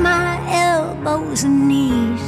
my elbows and knees.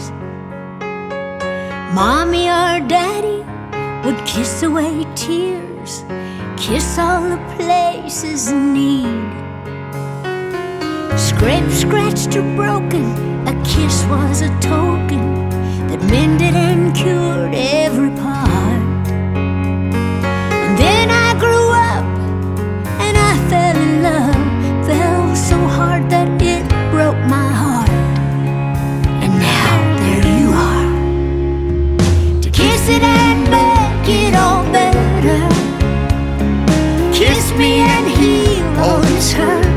Mommy or Daddy would kiss away tears, kiss all the places in need. Scraped, scratched, or broken, a kiss was a token that mended and cured every part. And then I grew up and I fell in love, fell so hard that it broke my heart. And now there you are, to kiss it and make it all better. Kiss me and heal all this hurt.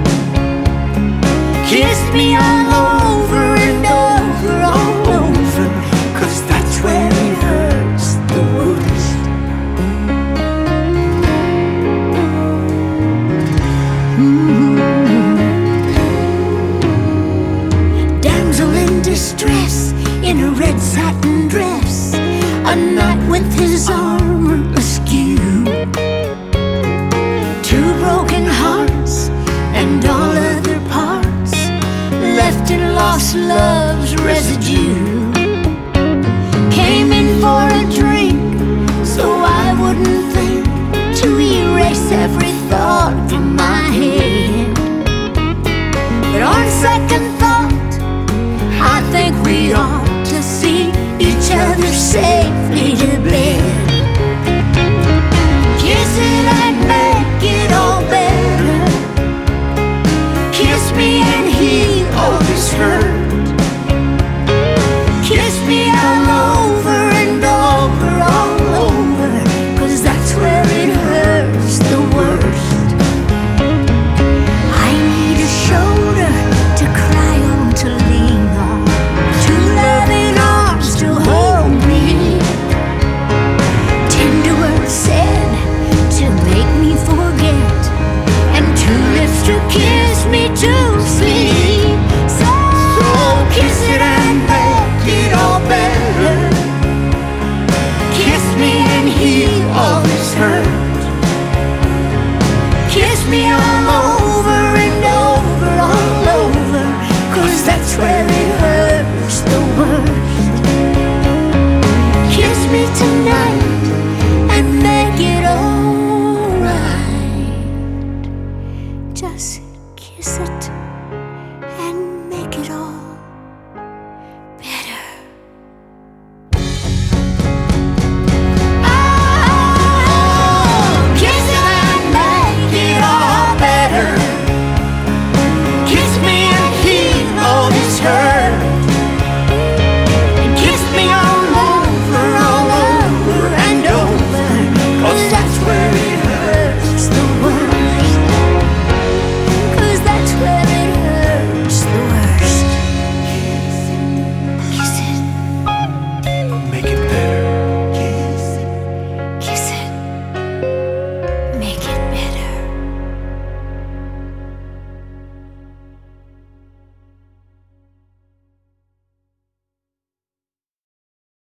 Kiss me all over and over, all over, 'cause that's where it hurts the worst. Damsel in distress, in a red satin dress, a knight with his armor askew. Two broken hearts and all other parts left in lost love's residue. Came in for a drink so I wouldn't think, to erase every thought from my head. But on second